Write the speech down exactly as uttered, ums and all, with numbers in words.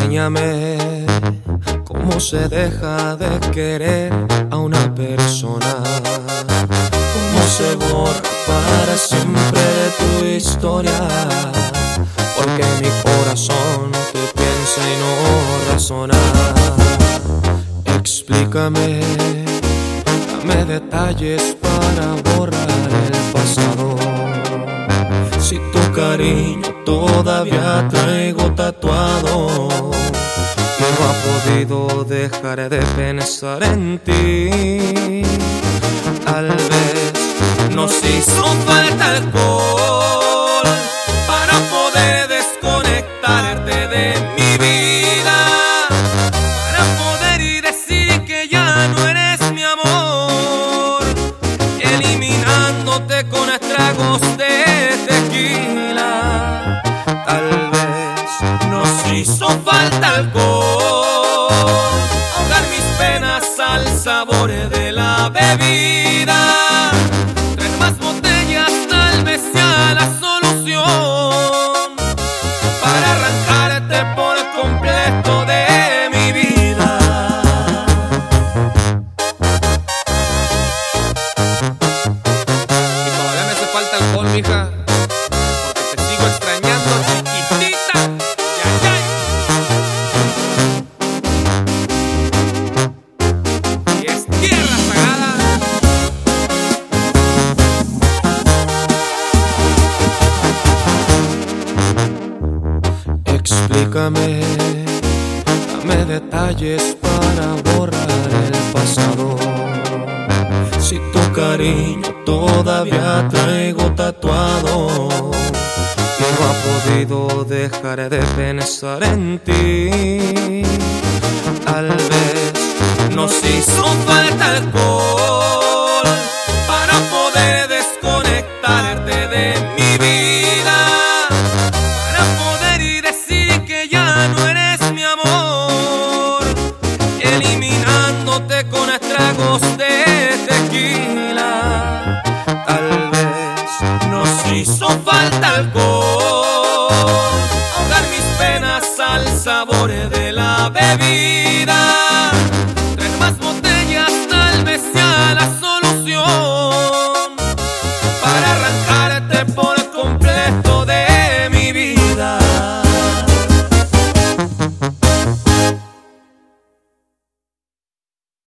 Enséñame cómo se deja de querer a una persona, cómo se borra para siempre de tu historia, porque mi corazón te piensa y no razona. Explícame, dame detalles para borrar el pasado. Si tu cariño todavía traigo tatuado y no ha podido dejar de pensar en ti, tal vez nos hizo falta alcohol para poder desconectarte de mi vida, para poder y decir que ya no eres mi amor, eliminándote con estragos de tequila. Tal vez nos hizo falta alcohol, ahogar mis penas al sabor de la bebida. Traer más botellas tal vez sea la solución para arrancarte por completo de mi vida. Y todavía me hace falta alcohol, mija, porque te sigo extrañando, chiquitita. Ya, ya. Y es tierra sagrada. Explícame, dame detalles para borrar el pasado. Si tu cariño todavía traigo tatuado y no ha podido dejar de pensar en ti, tal vez nos hizo falta alcohol para poder desconectarte de mi vida, para poder y decir que ya no eres mi amor, eliminándote con estragos de tequila. Tal vez nos hizo falta alcohol, ahogar mis penas al sabor de la bebida.